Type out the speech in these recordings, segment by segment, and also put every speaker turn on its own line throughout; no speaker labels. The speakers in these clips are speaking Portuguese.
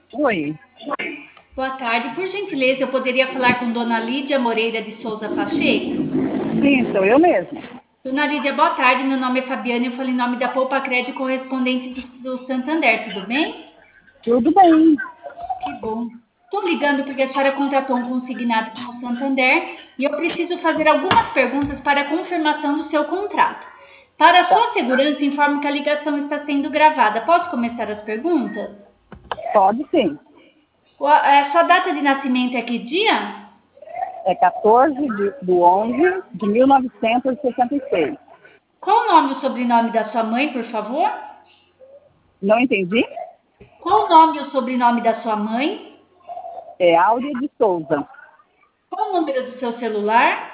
Oi,
Boa tarde. Por gentileza, eu poderia falar com Dona Lídia Moreira de Souza Pacheco?
sim, sou eu mesma.
Dona Lídia, boa tarde. Meu nome é Fabiana e eu falo em nome da Poupa Crédito correspondente do Santander, tudo bem?
Tudo bem?
Que bom. Estou ligando porque a senhora contratou um consignado com o Santander e eu preciso fazer algumas perguntas para a confirmação do seu contrato. Para a
Tá.
sua segurança, informo que a ligação está sendo gravada. Posso começar as perguntas?
Pode sim.
A sua data de nascimento é que dia?
É 14 do 11 de 1966.
Qual o nome e o sobrenome da sua mãe, por favor?
Não entendi?
Qual o nome e o sobrenome da sua mãe?
É Áurea de Souza.
Qual o número do seu celular?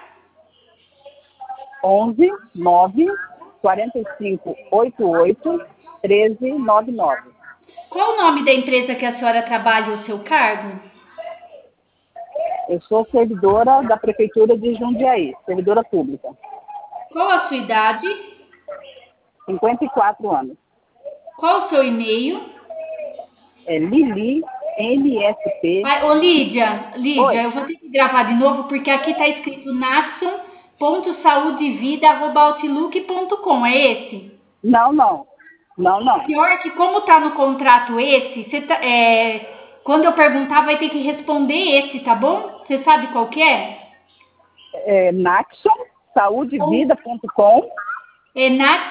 11 9 45 88 13 99.
Qual o nome da empresa que a senhora trabalha ou seu cargo?
Eu sou servidora da Prefeitura de Jundiaí, servidora pública.
Qual a sua idade?
54 anos.
Qual o seu e-mail?
É Lili MSP.
Ai, ô Lídia,
Oi.
eu vou ter que gravar de novo porque aqui está escrito naxon.saudevida@outlook.com, é esse?
Não, não. Não, não.
Pior que como tá no contrato esse, quando eu perguntar vai ter que responder esse, tá bom? Você sabe qual que é?
É naxonsaudeVida.com.
É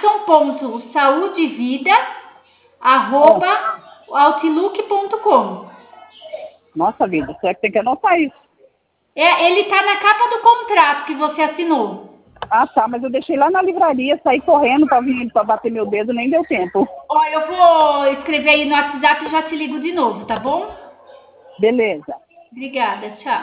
naxon.saudevida@outlook.com.
Nossa vida, será que tem que anotar isso?
Ele tá na capa do contrato que você assinou.
Ah, tá, mas eu deixei lá na livraria, saí correndo para vir para bater meu dedo, nem deu tempo.
Ó, eu vou escrever aí no WhatsApp e já te ligo de novo, tá bom?
Beleza.
Obrigada, tchau.